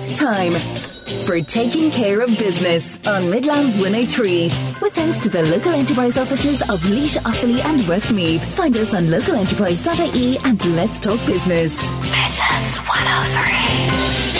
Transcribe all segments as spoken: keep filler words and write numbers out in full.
It's time for Taking Care of Business on Midlands one oh three. With thanks to the local enterprise offices of Laois, Offaly and Westmeath. Find us on local enterprise dot I E and Let's Talk Business. Midlands one oh three.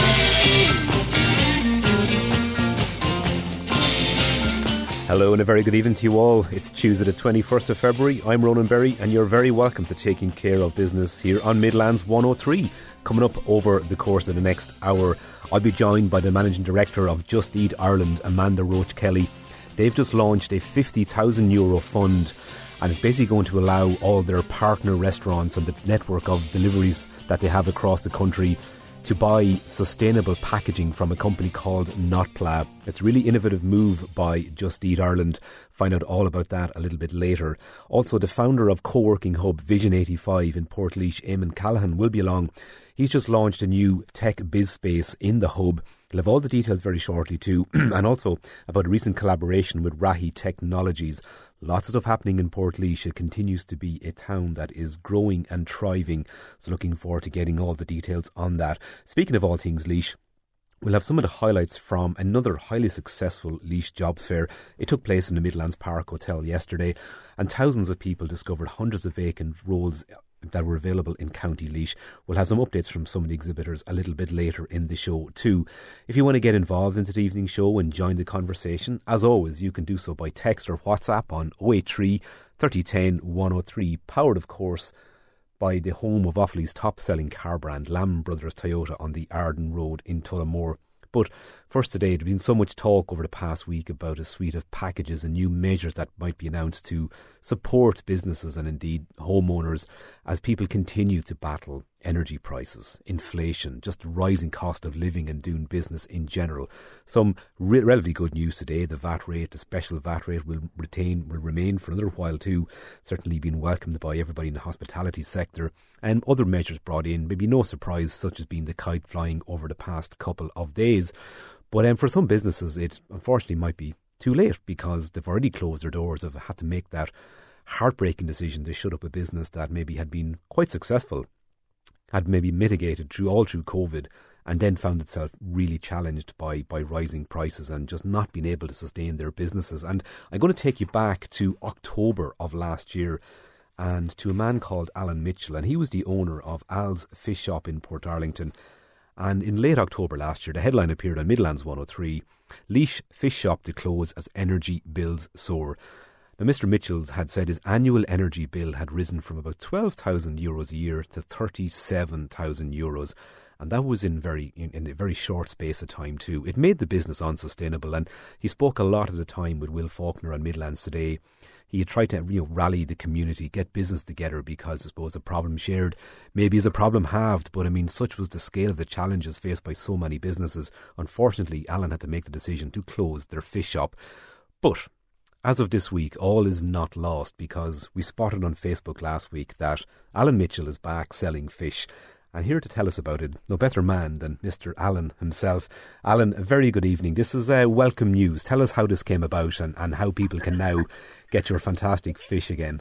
Hello and a very good evening to you all. It's Tuesday the twenty-first of February. I'm Ronan Berry and you're very welcome to Taking Care of Business here on Midlands one oh three. Coming up over the course of the next hour, I'll be joined by the Managing Director of Just Eat Ireland, Amanda Roach Kelly. They've just launched a fifty thousand euro fund and it's basically going to allow all their partner restaurants and the network of deliveries that they have across the country to buy sustainable packaging from a company called Notpla. It's a really innovative move by Just Eat Ireland. Find out all about that a little bit later. Also, the founder of co-working hub Vision eighty-five in Portlaoise, Eamon Callaghan, will be along. He's just launched a new tech biz space in the hub. He'll have all the details very shortly too, and also about a recent collaboration with Rahi Technologies. Lots of stuff happening in Portlaoise. It continues to be a town that is growing and thriving. So looking forward to getting all the details on that. Speaking of all things Laois, we'll have some of the highlights from another highly successful Laois Jobs Fair. It took place in the Midlands Park Hotel yesterday, and thousands of people discovered hundreds of vacant roles that were available in County Laois. We'll have some updates from some of the exhibitors a little bit later in the show too. If you want to get involved in today's evening show and join the conversation, as always, you can do so by text or WhatsApp on oh eight three, thirty ten, one oh three, powered of course by the home of Offaly's top-selling car brand, Lamb Brothers Toyota, on the Arden Road in Tullamore. But first today, there's been so much talk over the past week about a suite of packages and new measures that might be announced to support businesses and indeed homeowners as people continue to battle energy prices, inflation, just rising cost of living and doing business in general. Some re- relatively good news today. The V A T rate, the special V A T rate will retain, will remain for another while too. Certainly been welcomed by everybody in the hospitality sector, and other measures brought in. Maybe no surprise, such as being the kite flying over the past couple of days. But um, for some businesses, it unfortunately might be too late because they've already closed their doors. They've had to make that heartbreaking decision to shut up a business that maybe had been quite successful, had maybe mitigated through all through COVID, and then found itself really challenged by, by rising prices and just not being able to sustain their businesses. And I'm going to take you back to October of last year and to a man called Alan Mitchell, and he was the owner of Al's Fish Shop in Portarlington. And in late October last year, the headline appeared on Midlands one oh three, Laois Fish Shop to close as energy bills soar. Now, Mister Mitchell had said his annual energy bill had risen from about twelve thousand euros a year to thirty-seven thousand euros. And that was in very in, in a very short space of time too. It made the business unsustainable, and he spoke a lot at the time with Will Faulkner on Midlands Today. He had tried to you know, rally the community, get business together, because I suppose a problem shared maybe is a problem halved. But I mean, such was the scale of the challenges faced by so many businesses. Unfortunately, Alan had to make the decision to close their fish shop. But as of this week, all is not lost, because we spotted on Facebook last week that Alan Mitchell is back selling fish. And here to tell us about it, no better man than Mister Alan himself. Alan, a very good evening. This is uh, welcome news. Tell us how this came about and, and how people can now get your fantastic fish again.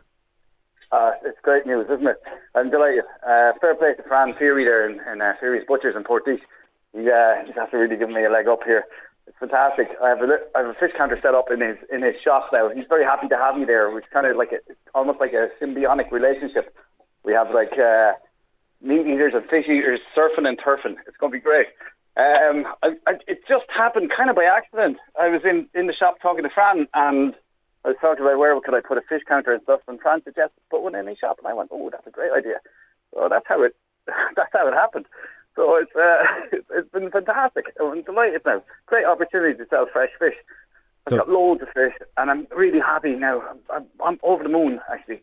Uh, it's great news, isn't it? I'm delighted. Uh, fair play to Fran Feary there in, in uh, Feary's Butchers in Portlaoise. He, uh, he's after really giving me a leg up here. It's fantastic. I have a I have a fish counter set up in his in his shop now. He's very happy to have me there. It's kind of like a, almost like a symbiotic relationship. We have like uh, meat eaters and fish eaters surfing and turfing. It's going to be great. Um, I, I, it just happened kind of by accident. I was in, in the shop talking to Fran, and I was talking about where could I put a fish counter and stuff, and Fran suggested put one in his shop, and I went, oh, that's a great idea. So that's how it that's how it happened. So it's uh, it's been fantastic. I'm delighted now. Great opportunity to sell fresh fish. I've so, got loads of fish, and I'm really happy now. I'm, I'm, I'm over the moon, actually.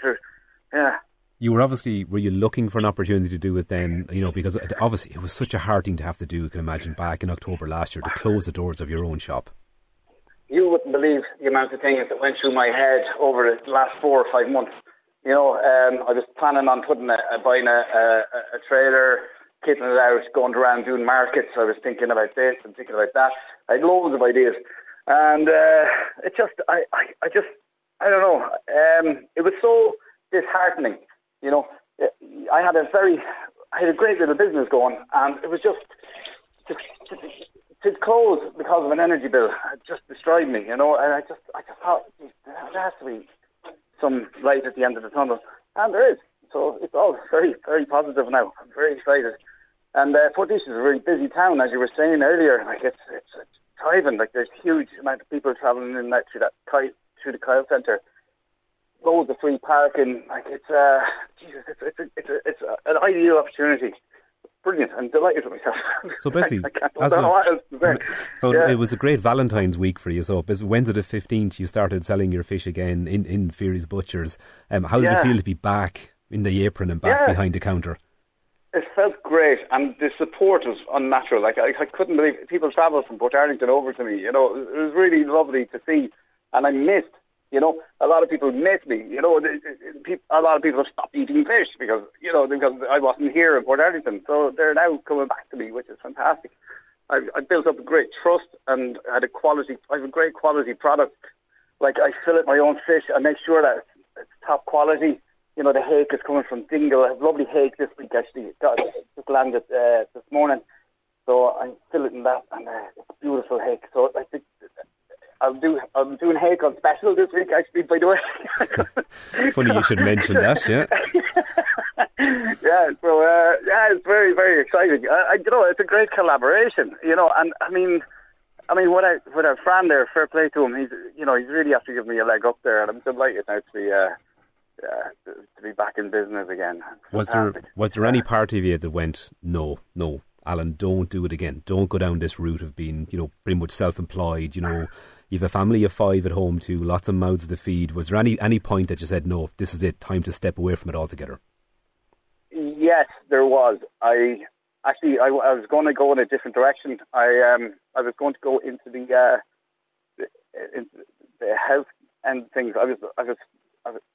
Yeah. You were obviously, were you looking for an opportunity to do it then, you know, because it, obviously it was such a hard thing to have to do, you can imagine, back in October last year, to close the doors of your own shop. You wouldn't believe the amount of things that went through my head over the last four or five months. You know, um, I was planning on putting a, a buying a, a, a trailer, kitting it out, going around doing markets. I was thinking about this and thinking about that. I had loads of ideas. And uh, it just, I, I, I just, I don't know. Um, it was so disheartening. You know, I had a very, I had a great little business going, and it was just, to, to, to close because of an energy bill, it just destroyed me, you know. And I just, I just thought, geez, there has to be some light at the end of the tunnel, and there is. So it's all very, very positive now. I'm very excited. And uh, Portish is a really busy town, as you were saying earlier. Like it's, it's, it's thriving. Like there's huge amount of people travelling in and out through that through the Kyle Centre. Loads of free parking. Like it's, uh, Jesus, it's, it's, a, it's, a, it's a, an ideal opportunity. Brilliant. I'm delighted with myself. So basically, I, I as don't know what else to say. So yeah. It was a great Valentine's week for you. So Wednesday the fifteenth, you started selling your fish again in in Fairy's Butchers. Um, how did yeah. it feel to be back in the apron and back yeah. behind the counter? It felt great, and the support was unnatural. Like I, I couldn't believe it. People travelled from Portarlington over to me. You know, it was really lovely to see, and I missed. You know, a lot of people missed me. You know, a lot of people have stopped eating fish because you know because I wasn't here in Portarlington. So they're now coming back to me, which is fantastic. I, I built up a great trust and had a quality. I have a great quality product. Like I fillet my own fish. I make sure that it's, it's top quality. You know, the hake is coming from Dingle. I have lovely hake this week, actually. It got, it just landed uh, this morning. So I'm filleting that, and uh, it's beautiful hake. So I think I'll do, I'm doing hake on special this week, actually, by the way. Funny you should mention that, yeah. yeah, so, uh, yeah, it's very, very exciting. I, I, you know, it's a great collaboration, you know, and I mean, I mean, when I, when I Fran there, fair play to him, he's, you know, he's really after giving me a leg up there, and I'm delighted now to be, uh, Uh, to be back in business again. Was there was there any part of you that went, no, no, Alan, don't do it again. Don't go down this route of being, you know, pretty much self-employed. You know, you've a family of five at home too, lots of mouths to feed. Was there any any point that you said, no, this is it, time to step away from it altogether? Yes, there was. I actually I, I was going to go in a different direction. I um I was going to go into the uh the, into the health and things. I was I was. I was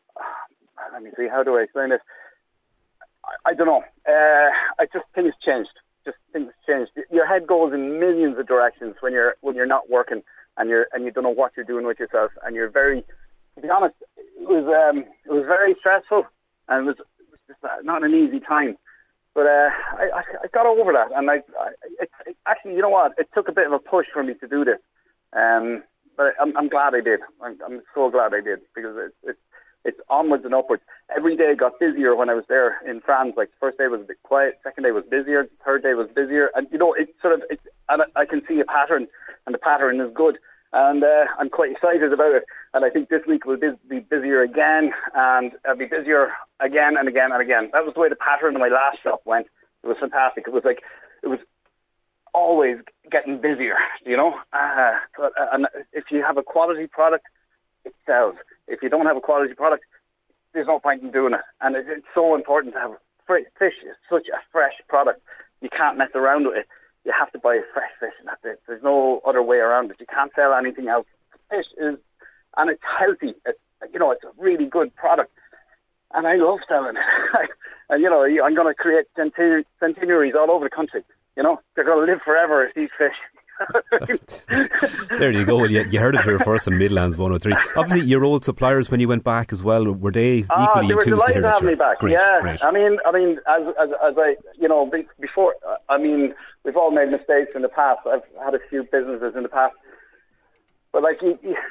Let me see, how do I explain this? I, I don't know. Uh, I just, things changed. Just things changed. Your head goes in millions of directions when you're when you're not working and you're and you don't know what you're doing with yourself, and you're very, to be honest, it was um, it was very stressful, and it was, it was just not an easy time. But uh, I, I, I got over that, and I, I it, it, actually, you know what? It took a bit of a push for me to do this, um, but I'm, I'm glad I did. I'm, I'm so glad I did, because it's it's it's onwards and upwards. Every day got busier when I was there in France. Like the first day was a bit quiet, second day was busier, third day was busier, and you know, it's sort of it's and I can see a pattern, and the pattern is good. And uh, I'm quite excited about it. And I think this week will be busier again, and I'll be busier again and again and again. That was the way the pattern of my last shop went. It was fantastic. It was like, it was always getting busier, you know. Uh, but, uh, and if you have a quality product, it sells. If you don't have a quality product, there's no point in doing it. And it, it's so important to have fish. Is such a fresh product. You can't mess around with it. You have to buy a fresh fish, and that's it. There's no other way around it. You can't sell anything else. Fish is, and it's healthy. It's, you know, it's a really good product, and I love selling it. And you know, I'm going to create centenary, centenaries all over the country. You know, they're going to live forever as these fish. There you go. Well, you, you heard it here first on Midlands one oh three. Obviously, your old suppliers, when you went back as well, were they equally ah, they were enthused to hear to have me back. Great, yeah, great. I mean, I mean, as, as as I, you know, before, I mean, we've all made mistakes in the past. I've had a few businesses in the past, but like, you, you,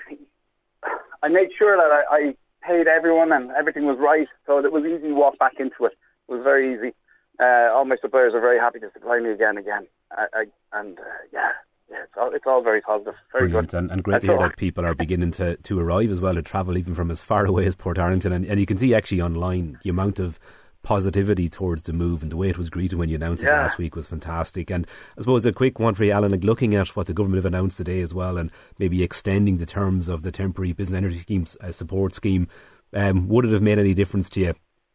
I made sure that I, I paid everyone and everything was right, so it was easy to walk back into it. It was very easy. Uh, all my suppliers are very happy to supply me again and again, I, I, and uh, yeah. Yeah, it's all, it's all very positive. Very Brilliant. good. And, and great to hear that people are beginning to, to arrive as well, to travel even from as far away as Portarlington. And, and you can see actually online the amount of positivity towards the move, and the way it was greeted when you announced yeah. it last week was fantastic. And I suppose a quick one for you, Alan, like looking at what the government have announced today as well, and maybe extending the terms of the temporary business energy schemes uh, support scheme, um, would it have made any difference to you?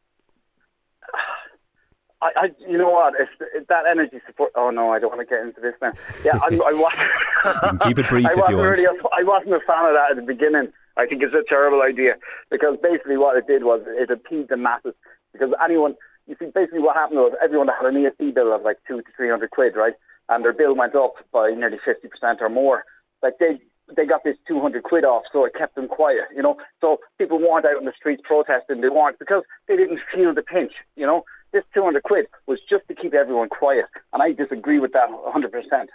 I, I, you know what? If, if that energy support, oh no, I don't want to get into this now. Yeah, I, I wasn't. Keep it brief I if you want. Really a, I wasn't a fan of that at the beginning. I think it's a terrible idea, because basically what it did was it impeded the masses. Because anyone, you see, basically what happened was everyone that had an E S C bill of like two to three hundred quid, right, and their bill went up by nearly fifty percent or more. Like they they got this two hundred quid off, so it kept them quiet, you know. So people weren't out in the streets protesting. They weren't, because they didn't feel the pinch, you know. This two hundred quid was just to keep everyone quiet, and I disagree with that one hundred percent.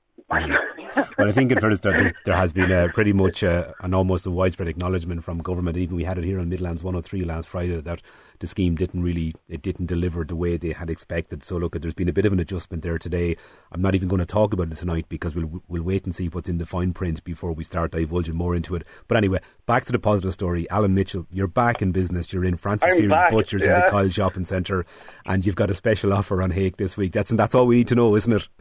Well, I think in fairness, there, there has been a pretty much uh, an almost a widespread acknowledgement from government. Even we had it here on Midlands one oh three last Friday that the scheme didn't really, it didn't deliver the way they had expected. So look, there's been a bit of an adjustment there today. I'm not even going to talk about it tonight because we'll we'll wait and see what's in the fine print before we start divulging more into it. But anyway, back to the positive story. Alan Mitchell, you're back in business. You're in Francis I'm Feary's back, Butchers yeah. in the Kyle Shopping Centre, and you've got a special offer on Hake this week. That's that's all we need to know, isn't it?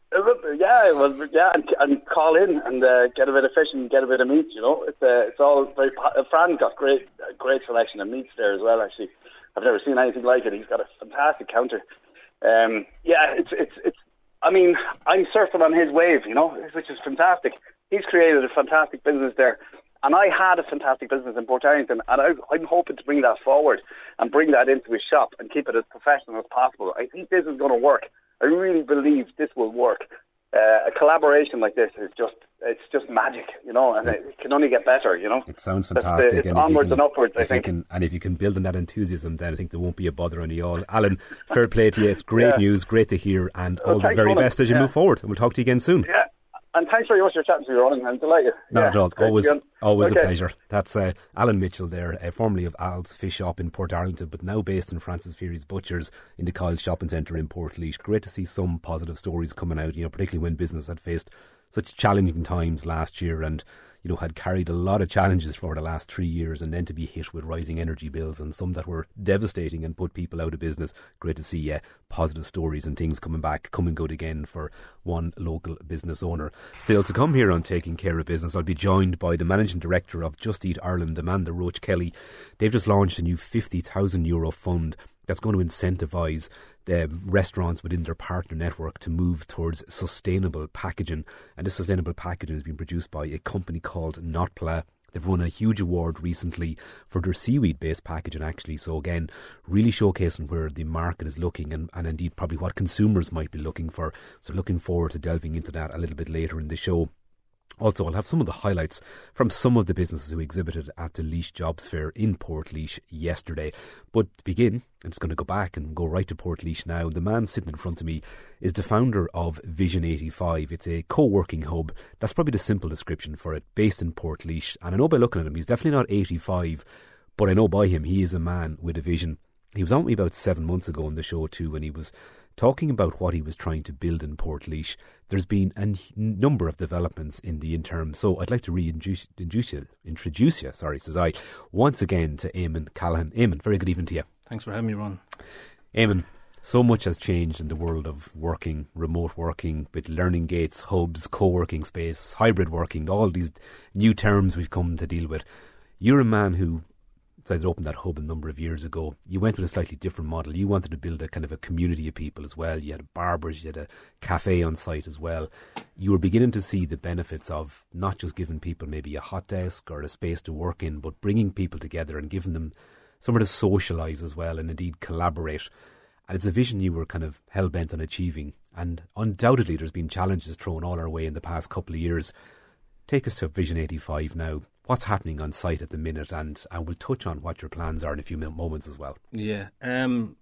Yeah, well, yeah, and, and call in and uh, get a bit of fish and get a bit of meat. You know, it's uh, it's all very. Uh, Fran got great, uh, great selection of meats there as well. Actually, I've never seen anything like it. He's got a fantastic counter. Um, yeah, it's it's it's. I mean, I'm surfing on his wave, you know, which is fantastic. He's created a fantastic business there, and I had a fantastic business in Portarlington, and I, I'm hoping to bring that forward and bring that into his shop and keep it as professional as possible. I think this is going to work. I really believe this will work. Uh, a collaboration like this is just, it's just magic, you know, and it can only get better, you know. It sounds That's fantastic. The, it's and onwards can, and upwards, I if think. You can, and if you can build on that enthusiasm, then I think there won't be a bother on you all. Alan, fair play to you. It's great yeah. news, great to hear, and all well, the very Ronan. best as you yeah. move forward. And we'll talk to you again soon. Yeah. And thanks very much for chatting to me, Ronan. I'm delighted. Not yeah, at all. Always, always okay. a pleasure. That's uh, Alan Mitchell there, uh, formerly of Al's Fish Shop in Portarlington, but now based in Francis Feary's Butchers in the Kyle Shopping Centre in Portlaoise. Great to see some positive stories coming out, you know, particularly when business had faced such challenging times last year and, you know, had carried a lot of challenges for the last three years and then to be hit with rising energy bills and some that were devastating and put people out of business. Great to see uh, positive stories and things coming back, coming good again for one local business owner. Still to come here on Taking Care of Business, I'll be joined by the Managing Director of Just Eat Ireland, Amanda Roach Kelly. They've just launched a new fifty thousand euro fund that's going to incentivise the restaurants within their partner network to move towards sustainable packaging. And this sustainable packaging has been produced by a company called Notpla. They've won a huge award recently for their seaweed-based packaging, actually. So again, really showcasing where the market is looking and, and indeed probably what consumers might be looking for. So looking forward to delving into that a little bit later in the show. Also, I'll have some of the highlights from some of the businesses who exhibited at the Laois Jobs Fair in Portlaoise yesterday. But to begin, I'm just going to go back and go right to Portlaoise now. The man sitting in front of me is the founder of Vision eighty-five. It's a co-working hub. That's probably the simple description for it, based in Portlaoise. And I know by looking at him, he's definitely not eighty-five, but I know by him, he is a man with a vision. He was on me about seven months ago on the show too, when he was talking about what he was trying to build in Portlaoise. There's been a n- number of developments in the interim, so I'd like to reintroduce introduce you, introduce you, sorry, says I, once again to Eamon Callahan. Eamon, very good evening to you. Thanks for having me, Ron. Eamon, so much has changed in the world of working, remote working, with learning gates, hubs, co-working space, hybrid working, all these new terms we've come to deal with. You're a man who decided to open that hub a number of years ago. You went with a slightly different model. You wanted to build a kind of a community of people as well. You had barbers, you had a cafe on site as well. You were beginning to see the benefits of not just giving people maybe a hot desk or a space to work in, but bringing people together and giving them somewhere to socialise as well and indeed collaborate. And it's a vision you were kind of hell-bent on achieving. And undoubtedly there's been challenges thrown all our way in the past couple of years. Take us to Vision eighty-five now. What's happening on site at the minute, and, and we'll touch on what your plans are in a few moments as well. Yeah. Um,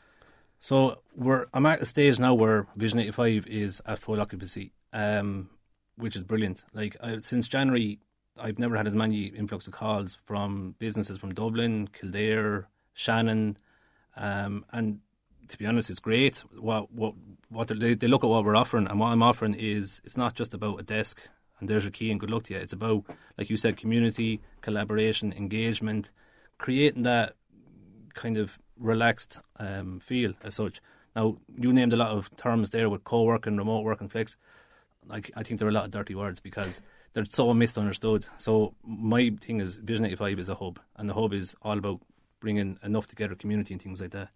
so we're I'm at a stage now where Vision eighty-five is at full occupancy, um, which is brilliant. Like I, since January, I've never had as many influx of calls from businesses from Dublin, Kildare, Shannon, um, and to be honest, it's great. What what what they they look at what we're offering, and what I'm offering is it's not just about a desk and there's your key and good luck to you. It's about, like you said, community, collaboration, engagement, creating that kind of relaxed um, feel as such. Now, you named a lot of terms there with co-working, remote work and flex. Like, I think there are a lot of dirty words because they're so misunderstood. So my thing is Vision eighty-five is a hub, and the hub is all about bringing enough together community and things like that.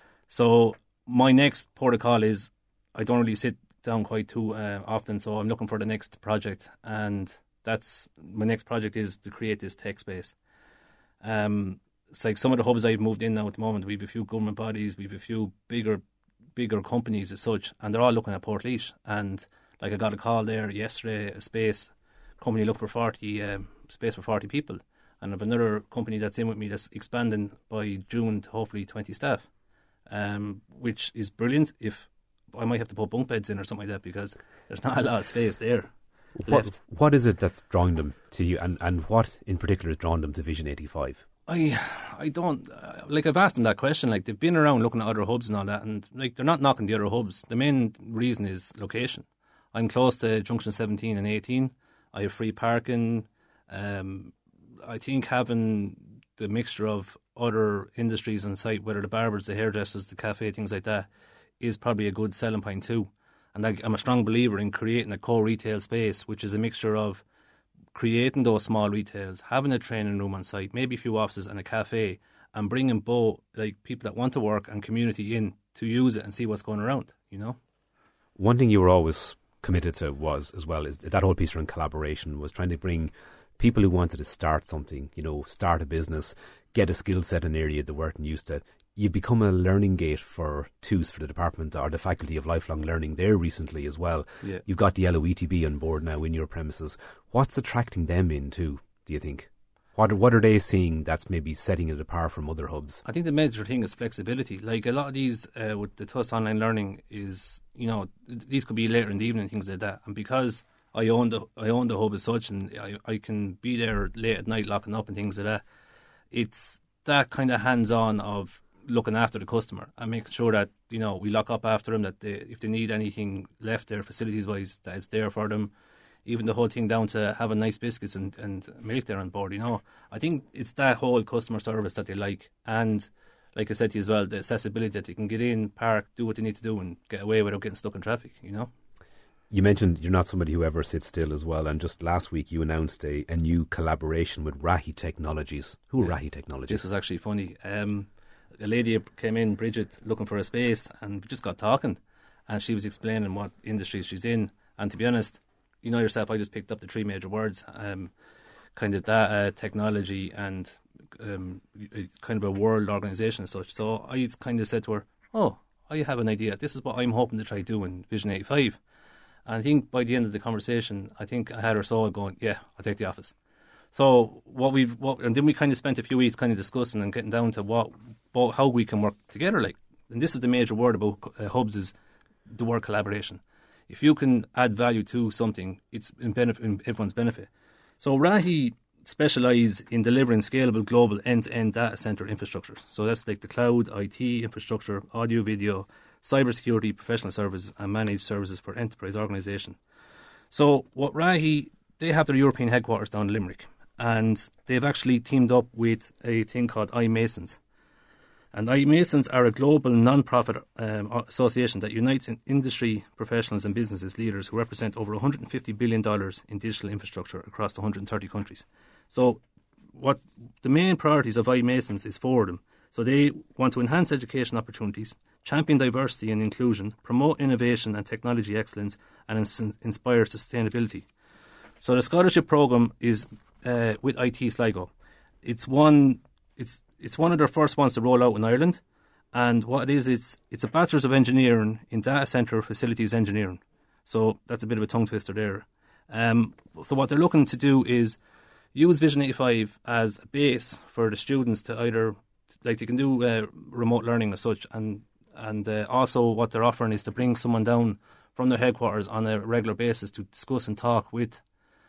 So my next protocol is I don't really sit down quite too uh, often, so I'm looking for the next project, and that's my next project is to create this tech space. Um, it's like some of the hubs I've moved in now at the moment. We have a few government bodies, we have a few bigger, bigger companies as such, and they're all looking at Portlaoise. And like I got a call there yesterday, a space company looked for forty um, space for forty people, and I have another company that's in with me that's expanding by June to hopefully twenty staff. um, which is brilliant. If I might have to put bunk beds in or something like that because there's not a lot of space there what, left. What is it that's drawing them to you, and, and what in particular is drawing them to Vision eighty-five? I I don't uh, like I've asked them that question. Like they've been around looking at other hubs and all that, and like they're not knocking the other hubs. The main reason is location. I'm close to junction seventeen and eighteen. I have free parking. Um, I think having the mixture of other industries on site, whether the barbers, the hairdressers, the cafe, things like that, is probably a good selling point too. And I, I'm a strong believer in creating a co-retail space, which is a mixture of creating those small retails, having a training room on site, maybe a few offices and a cafe, and bringing both like people that want to work and community in to use it and see what's going around, you know. One thing you were always committed to was, as well, is that whole piece around collaboration, was trying to bring people who wanted to start something, you know, start a business, get a skill set in an area they weren't used to. You've become a learning gate for T U S, for the Department or the Faculty of Lifelong Learning there recently as well. Yeah. You've got the L O E T B on board now in your premises. What's attracting them in too, do you think? What, what are they seeing that's maybe setting it apart from other hubs? I think the major thing is flexibility. Like a lot of these uh, with the T U S online learning is, you know, these could be later in the evening, things like that. And because I own the I own the hub as such, and I, I can be there late at night locking up and things like that, it's that kind of hands-on of looking after the customer and making sure that, you know, we lock up after them, that they, if they need anything left there facilities-wise, that it's there for them. Even the whole thing down to having nice biscuits and, and milk there on board, you know. I think it's that whole customer service that they like. And like I said to you as well, the accessibility that they can get in, park, do what they need to do and get away without getting stuck in traffic, you know. You mentioned you're not somebody who ever sits still as well, and just last week you announced a, a new collaboration with Rahi Technologies. Who are Rahi Technologies? This was actually funny. Um, a lady came in, Bridget, looking for a space, and we just got talking, and she was explaining what industry she's in. And to be honest, you know yourself, I just picked up the three major words, um, kind of data, technology, and um, kind of a world organisation and such. So I kind of said to her, oh, I have an idea. This is what I'm hoping to try doing Vision eighty-five. And I think by the end of the conversation, I think I had her soul going, yeah, I'll take the office. So what we've, what, and then we kind of spent a few weeks kind of discussing and getting down to what, what how we can work together. Like, and this is the major word about uh, hubs, is the word collaboration. If you can add value to something, it's in, benefit, in everyone's benefit. So Rahi specialise in delivering scalable global end-to-end data centre infrastructure. So that's like the cloud, I T infrastructure, audio, video, cybersecurity, professional services and managed services for enterprise organisation. So what Rahi, they have their European headquarters down in Limerick, and they've actually teamed up with a thing called iMasons. And iMasons are a global non-profit um, association that unites in industry professionals and businesses leaders who represent over one hundred fifty billion dollars in digital infrastructure across one hundred thirty countries. So what the main priorities of iMasons is for them. So they want to enhance education opportunities, champion diversity and inclusion, promote innovation and technology excellence, and ins- inspire sustainability. So the scholarship programme is uh, with I T Sligo. It's one. It's it's one of their first ones to roll out in Ireland, and what it is, it's it's a Bachelor's of Engineering in Data Centre Facilities Engineering. So that's a bit of a tongue twister there. Um, so what they're looking to do is use Vision eighty-five as a base for the students to either, like they can do uh, remote learning as such, and and uh, also what they're offering is to bring someone down from their headquarters on a regular basis to discuss and talk with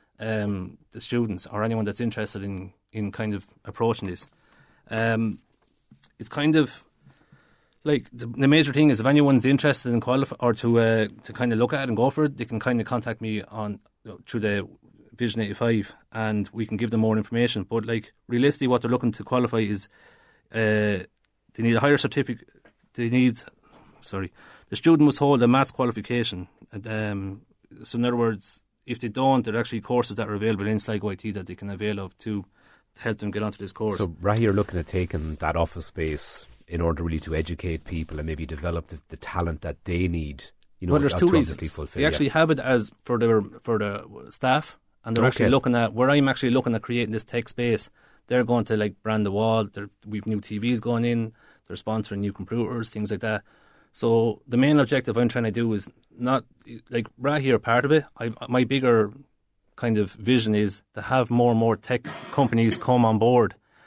um, the students or anyone that's interested in, in kind of approaching this. Um, it's kind of like the, the major thing is if anyone's interested in qualify or to uh, to kind of look at it and go for it, they can kind of contact me on you know, through the Vision eighty-five, and we can give them more information. But like realistically, what they're looking to qualify is uh, they need a higher certificate. They need, sorry, the student must hold a maths qualification. And, um, so in other words, if they don't, there are actually courses that are available in Sligo I T that they can avail of to help them get onto this course. So Rahi are looking at taking that office space in order really to educate people and maybe develop the, the talent that they need. You know, well, there's two reasons. Fulfill, they actually yeah. have it as for their for the staff, and they're okay. actually looking at where I'm actually looking at creating this tech space. They're going to like brand the wall. We've new T Vs going in. They're sponsoring new computers, things like that. So the main objective I'm trying to do is not like Rahi are part of it. I, my bigger kind of vision is to have more and more tech companies come on board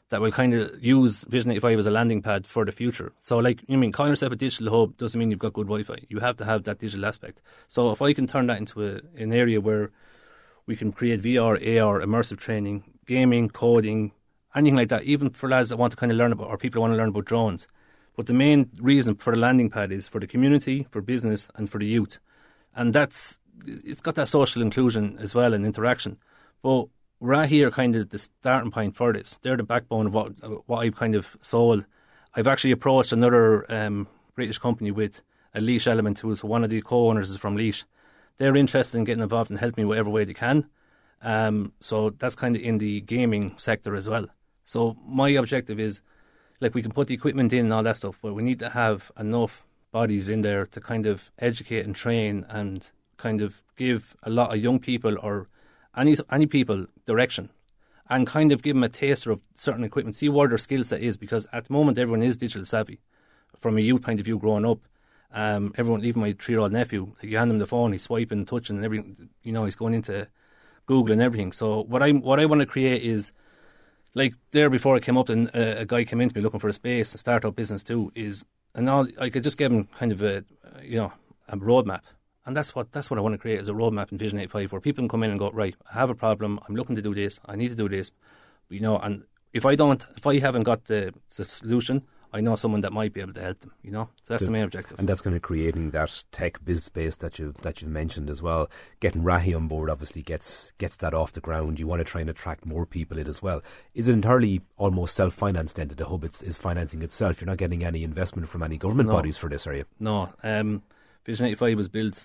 that will kind of use Vision eighty-five as a landing pad for the future. So, like, you mean, calling yourself a digital hub doesn't mean you've got good Wi-Fi. You have to have that digital aspect. So if I can turn that into a, an area where we can create V R, A R, immersive training, gaming, coding, anything like that, even for lads that want to kind of learn about, or people who want to learn about drones. But the main reason for the landing pad is for the community, for business, and for the youth. And that's, it's got that social inclusion as well and interaction. But we're at here kind of the starting point for this. They're the backbone of what what I've kind of sold. I've actually approached another um, British company with a Leash element, who's one of the co-owners is from Leash. They're interested in getting involved and helping me whatever way they can. Um, so that's kind of in the gaming sector as well. So my objective is, like, we can put the equipment in and all that stuff, but we need to have enough bodies in there to kind of educate and train and kind of give a lot of young people or any any people direction and kind of give them a taster of certain equipment, see what their skill set is, because at the moment everyone is digital savvy. From a youth point of view growing up, um, everyone, even my three-year-old nephew, like, you hand him the phone, he's swiping, touching and everything, you know, he's going into Google and everything. So what I what I want to create is, like, there before I came up and uh, a guy came in to me looking for a space, a startup business too, is, and all, I could just give him kind of a, you know, a roadmap. And that's what that's what I want to create, is a roadmap in Vision eighty-five where people can come in and go, right, I have a problem, I'm looking to do this, I need to do this, you know, and if I don't, if I haven't got the, the solution, I know someone that might be able to help them, you know. So that's the, the main objective. And that's kind of creating that tech biz space that you've, that you've mentioned as well. Getting Rahi on board obviously gets gets that off the ground. You want to try and attract more people in as well. Is it entirely almost self-financed then, that the hub is, is financing itself? You're not getting any investment from any government no. bodies for this, are you? No. Um, Vision eighty-five was built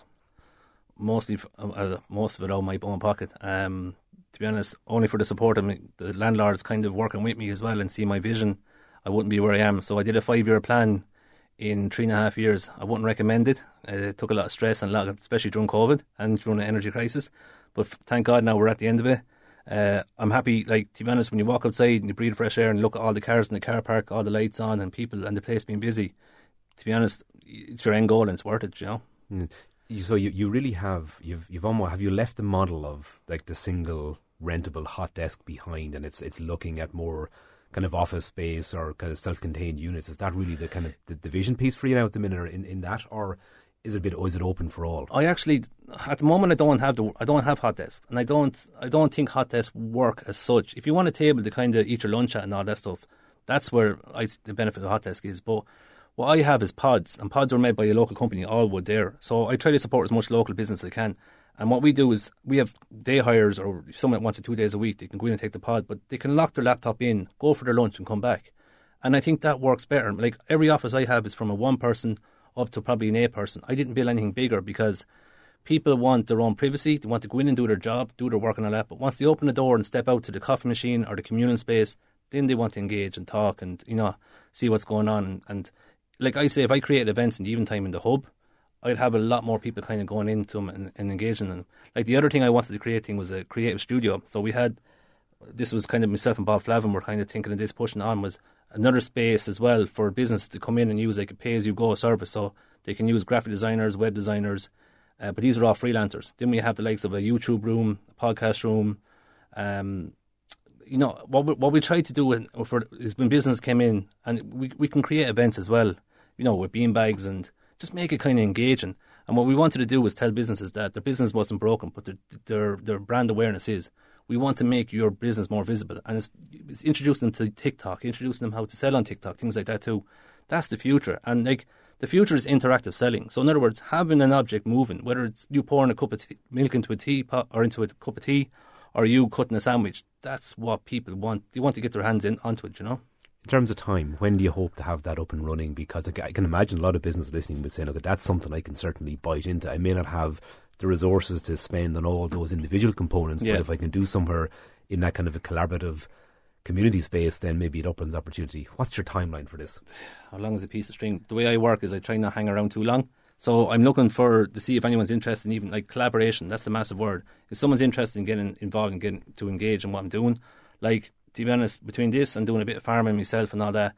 mostly, uh, most of it out of my own pocket. Um, to be honest, only for the support of me, the landlords kind of working with me as well and see my vision, I wouldn't be where I am. So I did a five-year plan in three and a half years. I wouldn't recommend it. Uh, it took a lot of stress, and a lot of, especially during COVID and during the energy crisis. But thank God now we're at the end of it. Uh, I'm happy, like, to be honest, when you walk outside and you breathe fresh air and look at all the cars in the car park, all the lights on and people and the place being busy, to be honest, it's your end goal and it's worth it, you know. Mm. So you, you really have, you've you've almost, have you left the model of, like, the single rentable hot desk behind, and it's it's looking at more kind of office space or kind of self-contained units? Is that really the kind of the, the vision piece for you now at the minute, or in, in that, or is it a bit, or is it open for all? I actually, at the moment, I don't have the I don't have hot desks, and I don't I don't think hot desks work as such. If you want a table to kind of eat your lunch at and all that stuff, that's where I, the benefit of a hot desk is. But what I have is pods, and pods are made by a local company, Allwood there. So I try to support as much local business as I can. And what we do is we have day hires, or if someone wants it two days a week, they can go in and take the pod, but they can lock their laptop in, go for their lunch and come back. And I think that works better. Like, every office I have is from a one person up to probably an eight person. I didn't build anything bigger because people want their own privacy. They want to go in and do their job, do their work on a lap. But once they open the door and step out to the coffee machine or the communal space, then they want to engage and talk and, you know, see what's going on. And, and like I say, if I create events in the eventime in the hub, I'd have a lot more people kind of going into them and, and engaging them. Like, the other thing I wanted to create thing was a creative studio. So we had, this was kind of myself and Bob Flavin were kind of thinking of this, pushing on, was another space as well for business to come in and use, like a pay-as-you-go service. So they can use graphic designers, web designers, uh, but these are all freelancers. Then we have the likes of a YouTube room, a podcast room. Um, you know, what we, what we tried to do for, is when business came in, and we, we can create events as well, you know, with beanbags and just make it kind of engaging. And what we wanted to do was tell businesses that their business wasn't broken, but their their, their brand awareness is. We want to make your business more visible. And it's, it's introducing them to TikTok, introducing them how to sell on TikTok, things like that too. That's the future. And, like, the future is interactive selling. So in other words, having an object moving, whether it's you pouring a cup of tea, milk into a teapot or into a cup of tea, or you cutting a sandwich, that's what people want. They want to get their hands in onto it, you know. In terms of time, when do you hope to have that up and running? Because I can imagine a lot of business listening would say, look, that's something I can certainly bite into. I may not have the resources to spend on all those individual components, yeah. but if I can do somewhere in that kind of a collaborative community space, then maybe it opens opportunity. What's your timeline for this? How long is a piece of string? The way I work is I try not to hang around too long. So I'm looking for to see if anyone's interested in even, like, collaboration. That's the massive word. If someone's interested in getting involved and getting to engage in what I'm doing, like, to be honest, between this and doing a bit of farming myself and all that,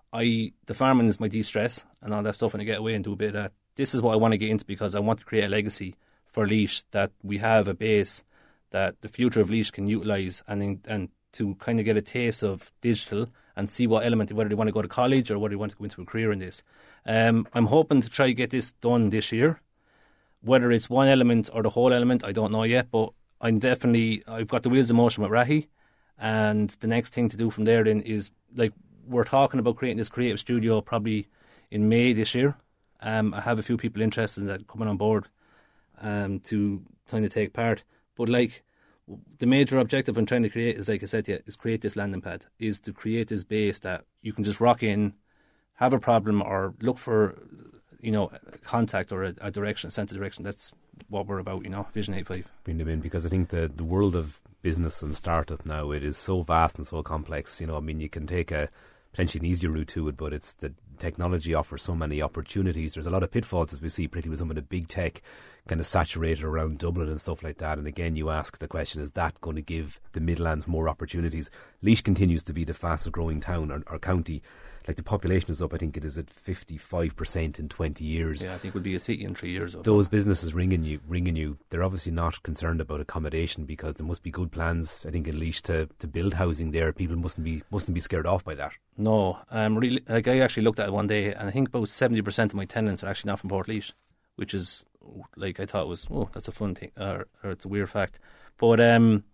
I the farming is my de-stress and all that stuff, and I get away and do a bit of that. This is what I want to get into because I want to create a legacy for Leash, that we have a base that the future of Leash can utilise and and to kind of get a taste of digital and see what element, whether they want to go to college or whether they want to go into a career in this. Um, I'm hoping to try to get this done this year. Whether it's one element or the whole element, I don't know yet, but I'm definitely, I've got the wheels in motion with Rahi, and the next thing to do from there then is, like, we're talking about creating this creative studio probably in May this year. Um, I have a few people interested in that coming on board um, to kind of take part. But, like, the major objective I'm trying to create is, like I said, yeah, is create this landing pad, is to create this base that you can just rock in, have a problem, or look for, you know, a contact or a, a direction, a sense of direction. That's what we're about, you know, Vision eighty-five. Bring them in, because I think the, the world of business and startup now, it is so vast and so complex. You know, I mean, you can take a potentially an easier route to it, but it's the technology offers so many opportunities. There's a lot of pitfalls, as we see, particularly with some of the big tech kind of saturated around Dublin and stuff like that. And again, you ask the question, is that going to give the Midlands more opportunities? Laois continues to be the fastest growing town or, or county. Like, the population is up, I think it is at fifty-five percent in twenty years. Yeah, I think we'll be a city in three years. Those businesses ringing you, ringing you, they're obviously not concerned about accommodation, because there must be good plans, I think, in Laois to, to build housing there. People mustn't be mustn't be scared off by that. No, um, really, like, I actually looked at it one day, and I think about seventy percent of my tenants are actually not from Portlaoise, which is, like, I thought was, oh, that's a fun thing, or, or it's a weird fact. But um,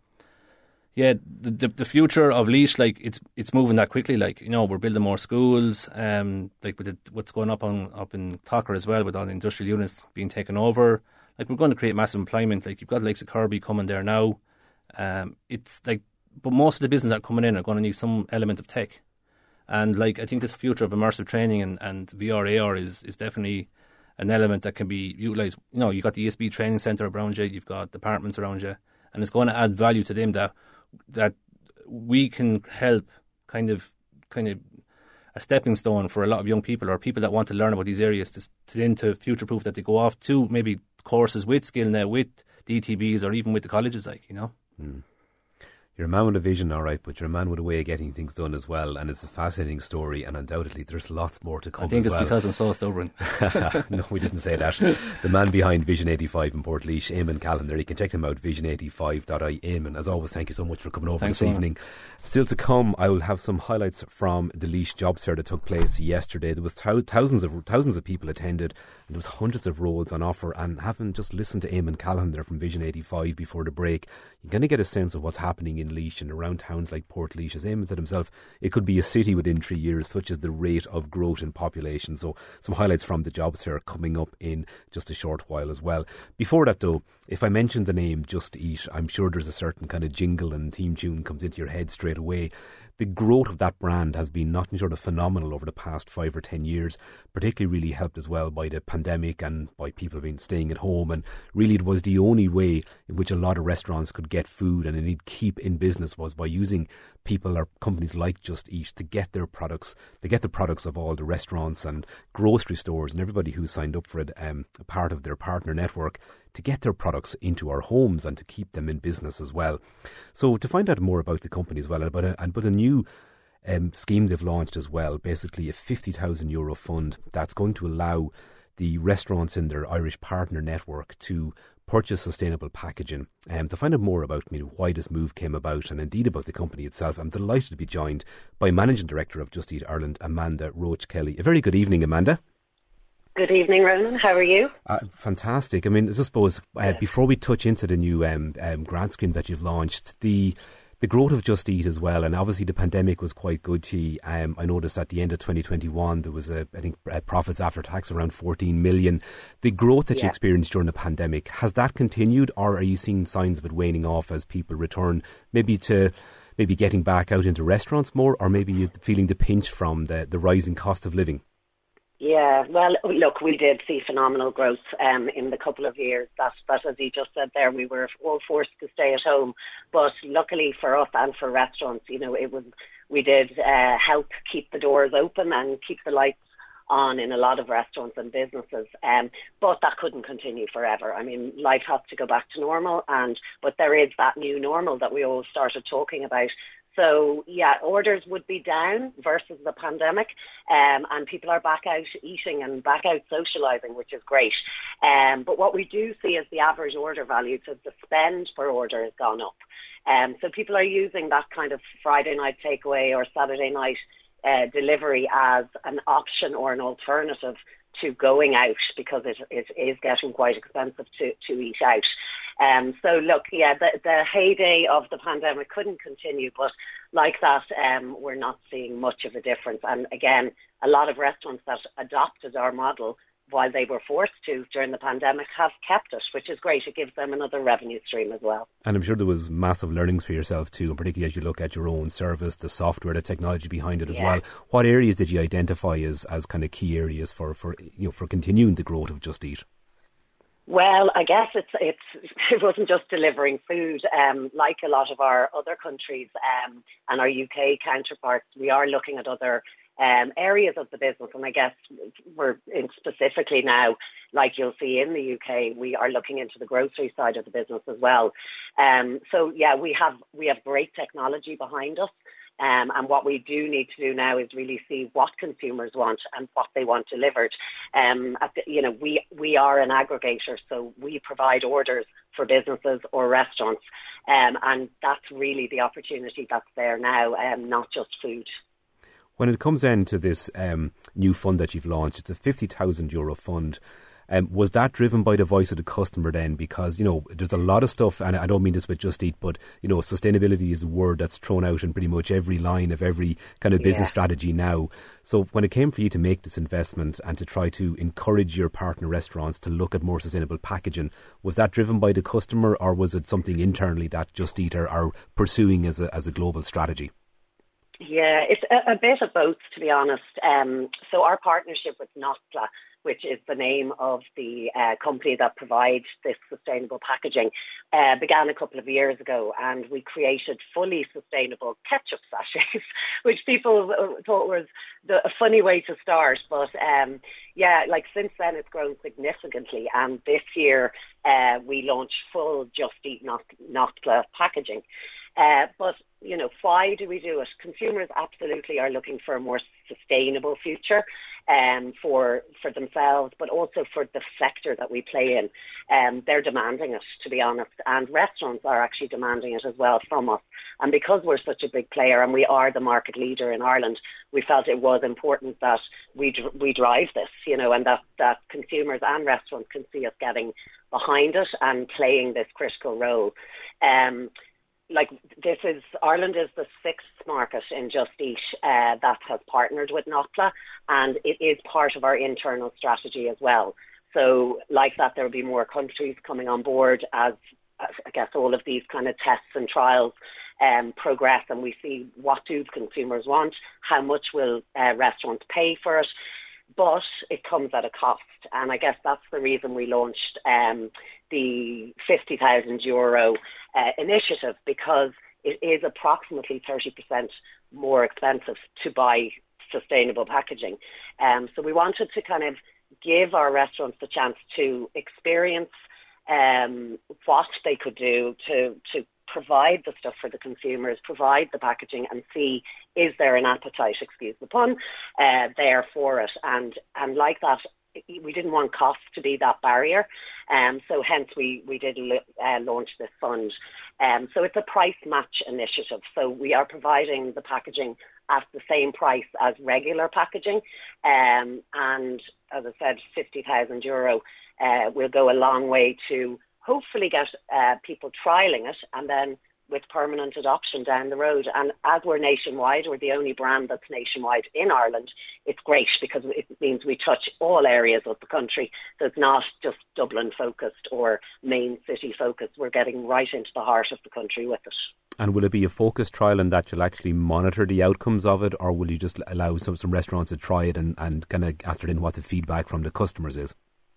yeah, the, the the future of Laois, like, it's it's moving that quickly. Like, you know, we're building more schools. Um, like with the, what's going up on up in Tucker as well, with all the industrial units being taken over. Like, we're going to create massive employment. Like, you've got the likes of Kirby coming there now. Um, it's like, but most of the business that are coming in are going to need some element of tech. And, like, I think this future of immersive training and, and V R A R is is definitely an element that can be utilised. You know, you've got the E S B training centre around you, you've got departments around you, and it's going to add value to them that that we can help kind of kind of a stepping stone for a lot of young people, or people that want to learn about these areas, to, to then to future proof that they go off to maybe courses with SkillNet, with D T Bs, or even with the colleges, like, you know. Mm. You're a man with a vision, all right, but you're a man with a way of getting things done as well, and it's a fascinating story, and undoubtedly there's lots more to come. I think as it's well. because I'm so stubborn. No, we didn't say that. The man behind Vision eighty-five in Portlaoise, Eamon Callender. You can check him out, vision eighty-five dot I E. Eamon, as always, thank you so much for coming over Thanks, this man. evening. Still to come, I will have some highlights from the Laois Jobs Fair that took place yesterday. There was thou- thousands of thousands of people attended, and there was hundreds of roles on offer. And having just listened to Eamon Callender from Vision eighty-five before the break, you're going to get a sense of what's happening in Laois and around towns like Portlaoise. As Eamon said himself, it could be a city within three years, such as the rate of growth in population. So some highlights from the Jobs Fair coming up in just a short while as well. Before that though, if I mention the name Just Eat, I'm sure there's a certain kind of jingle and theme tune comes into your head straight away. The growth of that brand has been nothing short of phenomenal over the past five or ten years, particularly really helped as well by the pandemic and by people being staying at home. And really it was the only way in which a lot of restaurants could get food and indeed keep in business, was by using people or companies like Just Eat to get their products, to get the products of all the restaurants and grocery stores and everybody who signed up for it, um, a part of their partner network, to get their products into our homes and to keep them in business as well. So to find out more about the company as well, about a, and but a new um, scheme they've launched as well, basically a fifty thousand euro fund that's going to allow the restaurants in their Irish partner network to purchase sustainable packaging. Um, to find out more about I mean, why this move came about and indeed about the company itself, I'm delighted to be joined by Managing Director of Just Eat Ireland, Amanda Roach Kelly. A very good evening, Amanda. Good evening, Ronan. How are you? Uh, fantastic. I mean, I suppose uh, before we touch into the new um, um, grant scheme that you've launched, the the growth of Just Eat as well, and obviously the pandemic was quite good to you. Um, I noticed at the end of twenty twenty-one there was, a, I think, uh, profits after tax around fourteen million. The growth that yeah. you experienced during the pandemic, has that continued, or are you seeing signs of it waning off as people return maybe to maybe getting back out into restaurants more, or maybe you're feeling the pinch from the, the rising cost of living? Yeah, well, look, we did see phenomenal growth um, in the couple of years that, that, as you just said there, we were all forced to stay at home. But luckily for us and for restaurants, you know, it was we did uh, help keep the doors open and keep the lights on in a lot of restaurants and businesses. Um, but that couldn't continue forever. I mean, life has to go back to normal, and but there is that new normal that we all started talking about. So, yeah, orders would be down versus the pandemic, um, and people are back out eating and back out socialising, which is great. Um, but what we do see is the average order value, so the spend per order has gone up. Um, so people are using that kind of Friday night takeaway or Saturday night uh, delivery as an option or an alternative to going out, because it, it is getting quite expensive to, to eat out. Um, so look, yeah, the, the heyday of the pandemic couldn't continue, but like that, um, we're not seeing much of a difference. And again, a lot of restaurants that adopted our model while they were forced to during the pandemic have kept it, which is great. It gives them another revenue stream as well. And I'm sure there was massive learnings for yourself too, and particularly as you look at your own service, the software, the technology behind it as yeah. well. What areas did you identify as, as kind of key areas for, for you know for continuing the growth of Just Eat? Well, I guess it's it's it wasn't just delivering food. Um, like a lot of our other countries um, and our U K counterparts, we are looking at other Um, areas of the business, and I guess we're in specifically now, like you'll see in the U K, we are looking into the grocery side of the business as well. Um, so yeah, we have we have great technology behind us, um, and what we do need to do now is really see what consumers want and what they want delivered. Um, at the, you know, we we are an aggregator, so we provide orders for businesses or restaurants, um, and that's really the opportunity that's there now, um, not just food. When it comes then to this um, new fund that you've launched, it's a fifty thousand euro fund. Um, was that driven by the voice of the customer then? Because, you know, there's a lot of stuff, and I don't mean this with Just Eat, but, you know, sustainability is a word that's thrown out in pretty much every line of every kind of business yeah. strategy now. So when it came for you to make this investment and to try to encourage your partner restaurants to look at more sustainable packaging, was that driven by the customer, or was it something internally that Just Eat are, are pursuing as a, as a global strategy? Yeah, it's a, a bit of both, to be honest. Um, so our partnership with Notpla, which is the name of the uh, company that provides this sustainable packaging, uh, began a couple of years ago, and we created fully sustainable ketchup sachets, which people thought was the, a funny way to start. But um, yeah, like since then it's grown significantly, and this year uh, we launched full Just Eat Notpla packaging. Uh, but, you know, why do we do it? Consumers absolutely are looking for a more sustainable future um, for for themselves, but also for the sector that we play in. Um, they're demanding it, to be honest, and restaurants are actually demanding it as well from us. And because we're such a big player and we are the market leader in Ireland, we felt it was important that we we drive this, you know, and that, that consumers and restaurants can see us getting behind it and playing this critical role. Um, Like this is, Ireland is the sixth market in Just Eat uh, that has partnered with Notpla, and it is part of our internal strategy as well. So like that, there will be more countries coming on board as, as I guess all of these kind of tests and trials um, progress, and we see what do consumers want, how much will uh, restaurants pay for it. But it comes at a cost, and I guess that's the reason we launched um, the fifty thousand euro uh, initiative, because it is approximately thirty percent more expensive to buy sustainable packaging. Um, so we wanted to kind of give our restaurants the chance to experience um, what they could do to to provide the stuff for the consumers, provide the packaging, and see is there an appetite, excuse the pun, uh, there for it. And and like that, we didn't want costs to be that barrier. Um, so hence we, we did uh, launch this fund. Um, so it's a price match initiative. So we are providing the packaging at the same price as regular packaging. Um, and as I said, fifty thousand euro uh, will go a long way to hopefully get uh, people trialling it, and then with permanent adoption down the road. And as we're nationwide, we're the only brand that's nationwide in Ireland, it's great because it means we touch all areas of the country. So it's not just Dublin focused or main city focused. We're getting right into the heart of the country with it. And will it be a focused trial in that you'll actually monitor the outcomes of it, or will you just allow some, some restaurants to try it and, and kind of ascertain what the feedback from the customers is?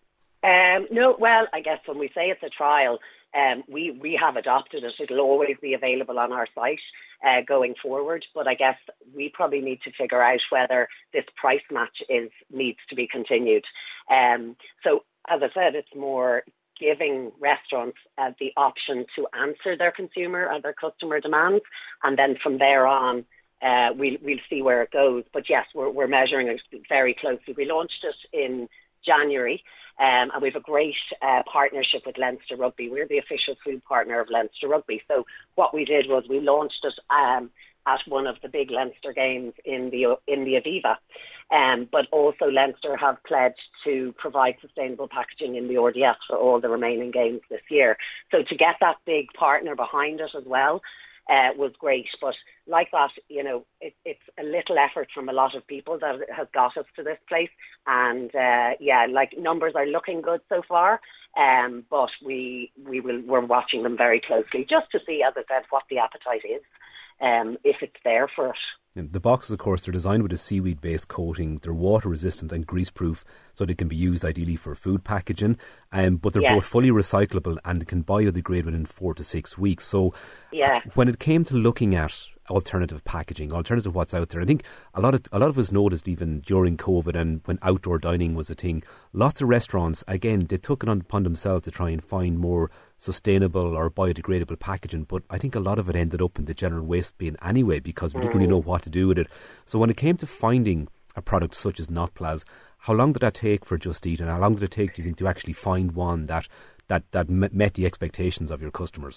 Um, no, well, I guess when we say it's a trial, um, we, we have adopted it. It'll always be available on our site uh, going forward. But I guess we probably need to figure out whether this price match is needs to be continued. Um, so, as I said, it's more giving restaurants uh, the option to answer their consumer or their customer demands, and then from there on, uh, we'll we'll see where it goes. But yes, we're we're measuring it very closely. We launched it in January, um, and we have a great uh, partnership with Leinster Rugby. We're the official food partner of Leinster Rugby. So what we did was we launched it um, at one of the big Leinster games in the in the Aviva. Um, but also Leinster have pledged to provide sustainable packaging in the R D S for all the remaining games this year. So to get that big partner behind it as well uh, was great. But like that, you know, it, it's a little effort from a lot of people that has got us to this place. And uh, yeah, like numbers are looking good so far. Um, but we we will we're watching them very closely just to see, as I said, what the appetite is, um, if it's there for it. The boxes, of course, they're designed with a seaweed-based coating. They're water-resistant and grease-proof, so they can be used ideally for food packaging. Um, but they're yeah. both fully recyclable and can biodegrade within four to six weeks. So yeah. when it came to looking at alternative packaging, alternative what's out there, I think a lot of a lot of us noticed even during COVID and when outdoor dining was a thing, lots of restaurants, again, they took it upon themselves to try and find more sustainable or biodegradable packaging, but I think a lot of it ended up in the general waste bin anyway because we didn't really know what to do with it. So when it came to finding a product such as Notplas, how long did that take for Just Eat, and how long did it take, do you think, to actually find one that that, that met the expectations of your customers?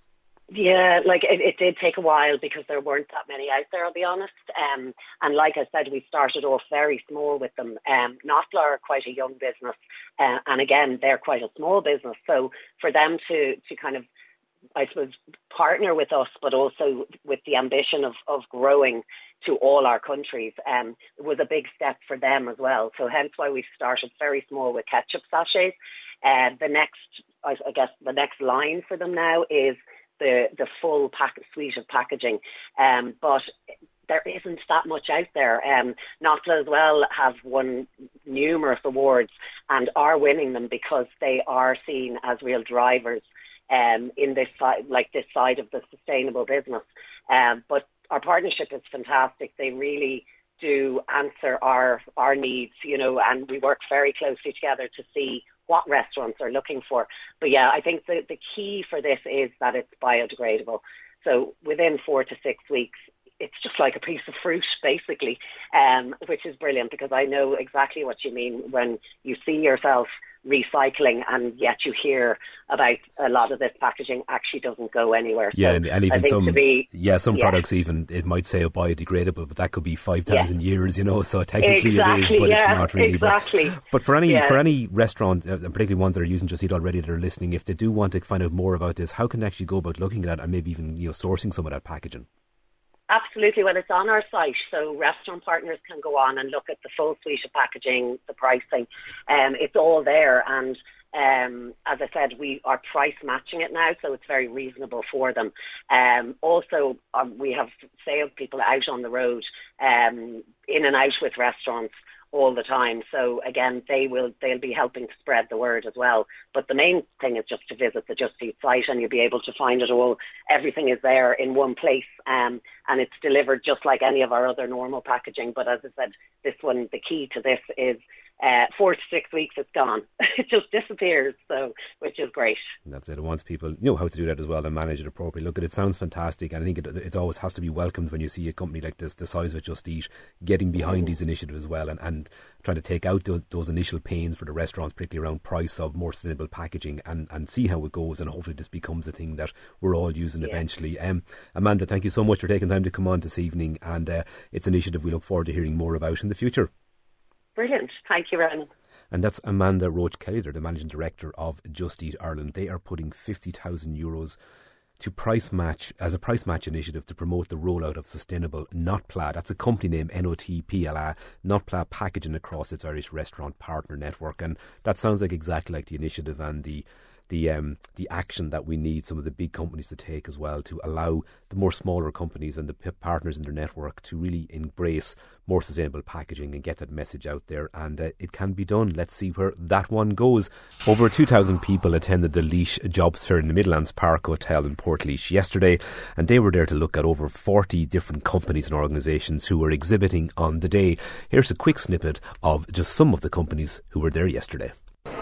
Yeah, like it, it did take a while because there weren't that many out there, I'll be honest. Um, and like I said, we started off very small with them. Um, Notpla are quite a young business. Uh, and again, they're quite a small business. So for them to, to kind of, I suppose, partner with us, but also with the ambition of, of growing to all our countries, um, it was a big step for them as well. So hence why we started very small with ketchup sachets. Uh, the next, I, I guess, the next line for them now is the the full pack, suite of packaging. Um, but there isn't that much out there. Um, Notpla as well have won numerous awards and are winning them because they are seen as real drivers um, in this side, like this side of the sustainable business. Um, but our partnership is fantastic. They really do answer our our needs, you know, and we work very closely together to see what restaurants are looking for. But yeah, I think the, the key for this is that it's biodegradable. So within four to six weeks, it's just like a piece of fruit, basically, um, which is brilliant because I know exactly what you mean when you see yourself recycling and yet you hear about a lot of this packaging actually doesn't go anywhere. Yeah, so and, and even some be, yeah, some yeah. products even, it might say biodegradable, but that could be five thousand yeah. years, you know, so technically exactly, it is, but yeah, it's not really. Exactly. But, but for any yeah. for any restaurant, uh, particularly ones that are using Just Eat already that are listening, if they do want to find out more about this, how can they actually go about looking at it and maybe even, you know, sourcing some of that packaging? Absolutely. Well, it's on our site, so restaurant partners can go on and look at the full suite of packaging, the pricing. Um, it's all there, and um, as I said, we are price matching it now, so it's very reasonable for them. Um, also, um, we have salespeople out on the road, um, in and out with restaurants all the time. So again, they will they'll be helping to spread the word as well. But the main thing is just to visit the Just Eat site and you'll be able to find it all. Everything is there in one place, um, and it's delivered just like any of our other normal packaging. But as I said, this one, the key to this is uh, four to six weeks it's gone. It just disappears, so which is great. That's it. It wants people know how to do that as well and manage it appropriately. Look, it sounds fantastic, and I think it, it always has to be welcomed when you see a company like this, the size of Just Eat, getting behind mm. these initiatives as well, and, and trying to take out those, those initial pains for the restaurants, particularly around price of more sustainable packaging, and, and see how it goes, and hopefully this becomes a thing that we're all using yeah. eventually. Um, Amanda, thank you so much for taking time to come on this evening, and uh, it's an initiative we look forward to hearing more about in the future. Brilliant. Thank you, Ronan. And that's Amanda Roach Kelly. They're the Managing Director of Just Eat Ireland. They are putting fifty thousand euros to price match as a price match initiative to promote the rollout of sustainable Notpla. That's a company name, N O T P L A, Notpla packaging across its Irish restaurant partner network. And that sounds like exactly like the initiative and the the um, the action that we need some of the big companies to take as well, to allow the more smaller companies and the p- partners in their network to really embrace more sustainable packaging and get that message out there. And uh, it can be done. Let's see where that one goes. Over two thousand people attended the Laois Jobs Fair in the Midlands Park Hotel in Portlaoise yesterday, and they were there to look at over forty different companies and organisations who were exhibiting on the day. Here's a quick snippet of just some of the companies who were there yesterday.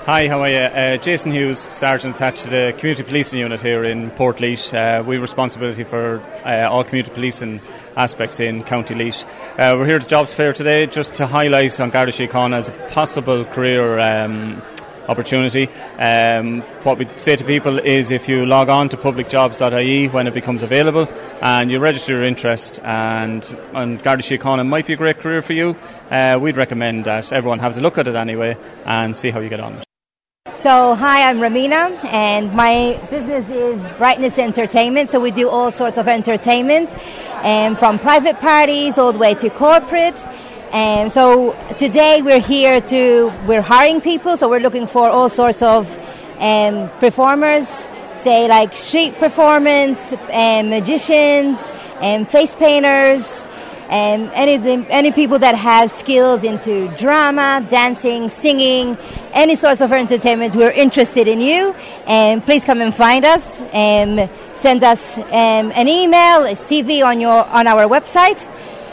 Hi, how are you? Uh, Jason Hughes, Sergeant attached to the Community Policing Unit here in Portlaoise. Uh, we have responsibility for uh, all community policing aspects in County Laois. Uh, we're here at the Jobs Fair today just to highlight on Garda Síochána as a possible career um, opportunity. Um, what we say to people is if you log on to public jobs dot I E when it becomes available and you register your interest, and, and Garda Síochána might be a great career for you, uh, we'd recommend that everyone has a look at it anyway and see how you get on. So, hi, I'm Ramina, and my business is Brightness Entertainment. So we do all sorts of entertainment, um, from private parties all the way to corporate. And um, so today we're here to, we're hiring people, so we're looking for all sorts of um, performers, say like street performance, um, magicians, and um, face painters, and um, any of them, any people that have skills into drama, dancing, singing, any sorts of entertainment. We're interested in you, and please come and find us. And send us um, an email, a C V on your on our website.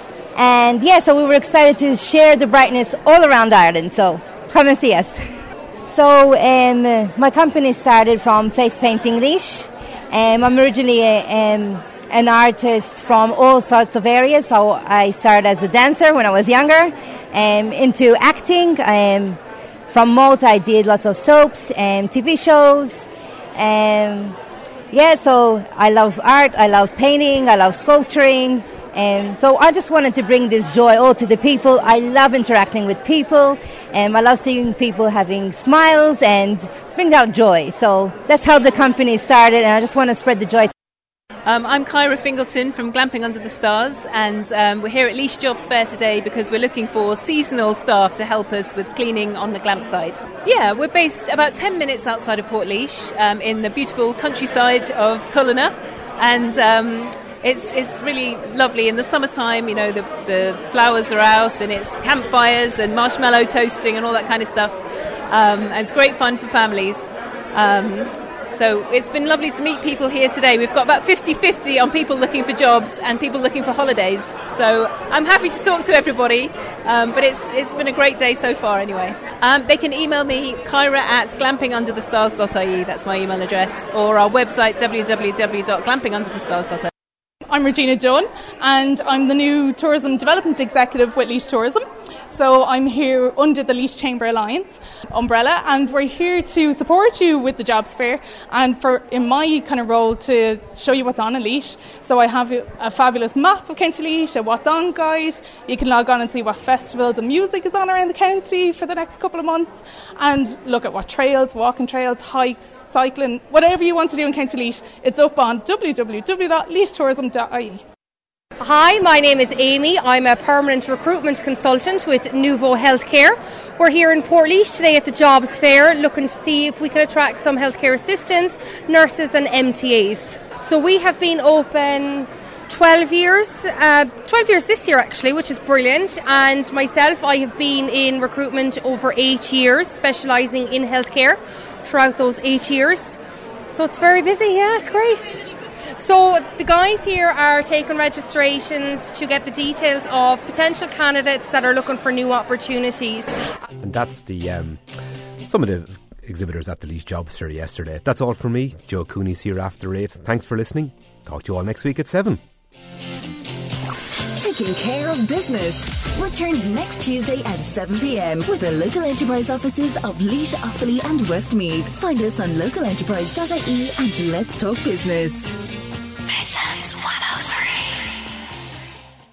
And yeah, so we were excited to share the brightness all around Ireland. So come and see us. So um, my company started from Face Painting Laois. Um, I'm originally a, um, an artist from all sorts of areas. So I started as a dancer when I was younger, um, into acting. Um, from Malta, I did lots of soaps and T V shows. Um, yeah, so I love art, I love painting, I love sculpturing. And so I just wanted to bring this joy all to the people. I love interacting with people, and I love seeing people having smiles and bring out joy. So that's how the company started, and I just want to spread the joy. Um, I'm Kyra Fingleton from Glamping Under the Stars, and um, we're here at Laois Jobs Fair today because we're looking for seasonal staff to help us with cleaning on the glamp side. Yeah, we're based about ten minutes outside of Portlaoise, um, in the beautiful countryside of Cullinan, and um, It's it's really lovely in the summertime. You know, the the flowers are out, and it's campfires and marshmallow toasting and all that kind of stuff. Um, and it's great fun for families. Um, so it's been lovely to meet people here today. We've got about fifty-fifty on people looking for jobs and people looking for holidays. So I'm happy to talk to everybody. Um, but it's it's been a great day so far anyway. Um, they can email me, Kyra at glamping under the stars dot I E. That's my email address. Or our website, w w w dot glamping under the stars dot I E. I'm Regina Dunn, and I'm the new Tourism Development Executive with Laois Tourism. So I'm here under the Laois Chamber Alliance umbrella, and we're here to support you with the Jobs Fair, and for in my kind of role to show you what's on in Laois. So I have a fabulous map of County Laois, a what's on guide. You can log on and see what festivals and music is on around the county for the next couple of months, and look at what trails, walking trails, hikes, cycling, whatever you want to do in County Laois. It's up on w w w dot laois tourism dot I E. Hi, my name is Amy. I'm a permanent recruitment consultant with Nuvo Healthcare. We're here in Portlaoise today at the Jobs Fair looking to see if we can attract some healthcare assistants, nurses and M T As. So we have been open twelve years, uh, twelve years this year actually, which is brilliant. And myself, I have been in recruitment over eight years, specialising in healthcare throughout those eight years. So it's very busy, yeah, it's great. So the guys here are taking registrations to get the details of potential candidates that are looking for new opportunities. And that's the um, some of the exhibitors at the Laois Jobs Fair yesterday. That's all from me. Joe Cooney's here after eight. Thanks for listening. Talk to you all next week at seven. Taking Care of Business returns next Tuesday at seven p m with the local enterprise offices of Laois, Offaly and Westmeath. Find us on local enterprise dot I E and let's talk business.